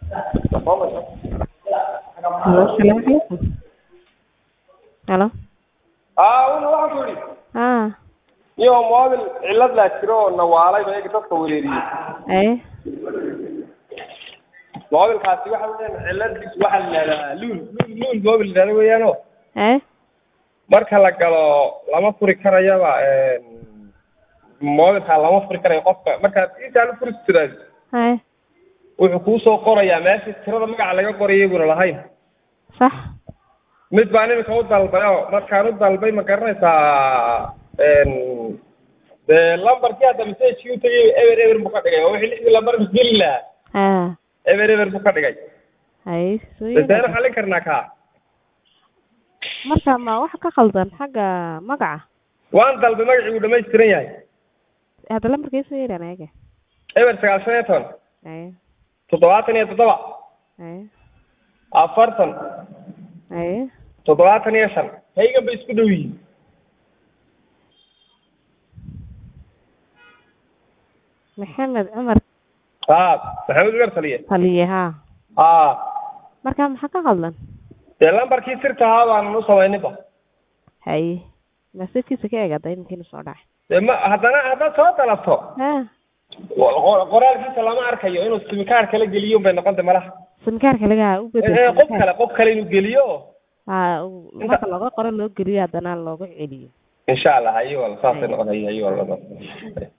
Hello, السلام عليكم. Hello. أنا واحد يقولي يوم موابل علاد لا تشرو نوالي ما يقدر تقولي إيه. موابل خاصي واحد علاد بس واحد لون موابل ده ويانو إيه. marka la galo lama furi karayo mobilka lama furi karayo qofka marka inta la furi tiray wuxuu ku soo qorayaa meesha tirada magaca laga qorayo buu lahayn صح mid baan imika u dalbayo markaan u dalbay ma garanaysaa lambarkii hadda message uu tagay ever buu ka dhigay oo wixii lixdii lambar geli lahaa ever buu ka dhigay sideen xalin karnaa ka marka ma wax ka qaldan xagga magaca waan dalbay magacii uu dhameystiran yahay hada lambarkiisu yeeran ayaga ever 9 77 afartan toddobaatan iyo shan haygan bay isku dhow yihiin maxamed cumar maxamed cumar taliye marka maxaa ka qaldan dee lambarkii sirta ahaa baanan u samayninba masirkiisa ka eegada iminkiina soo dhacay dee haddana haddaad soo dalabto qoraalkiisa lama arkayo inuu simikaar kala geliyo bay noqonta malaha simikaarka laga qof kale inuu geliyo marka looga qoro loo geliyo haddana looga celiyo insha allah ayo wala saasay noqonaya ayo wala